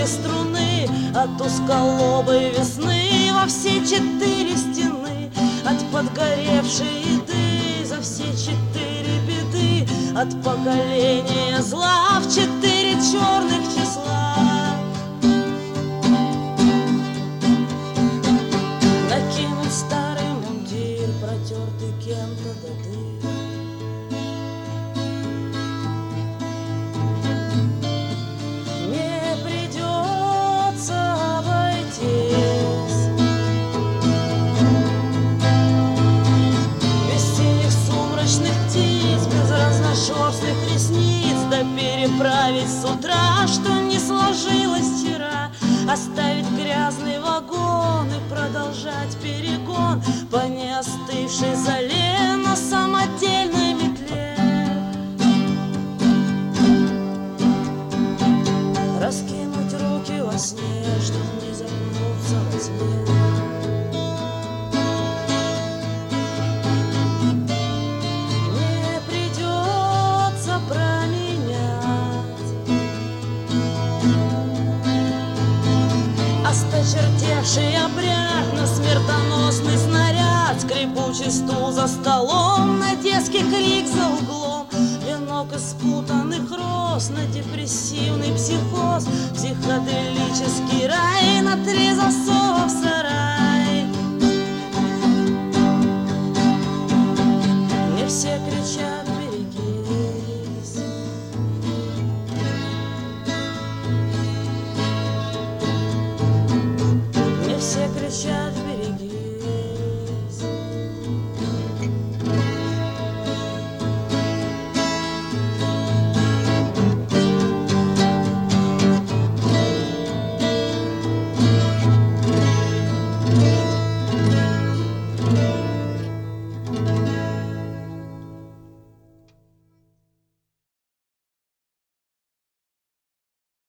обе струны от узколобой весны во все 4 стены, от подгоревшей еды за все 4 беды, от поколения зла в 4 черных числа. Накинуть старый мундир, протертый кем-то до дыр, не придется обойтись без синих сумрачных птиц, без разношерстных ресниц, да переправить с утра, что не сложилось вчера, оставить грязный вагон и продолжать перегон по неостывшей зале на самодельной метле. Раскинуть руки во сне, чтоб не загнуться во сне. Не придется променять осточертевший обряд на смертоносный снаряд, скрипучий стул за столом, на детский крик за углом, венок из спутанных роз на депрессивный психоз, психоделический рай на 3 засовы.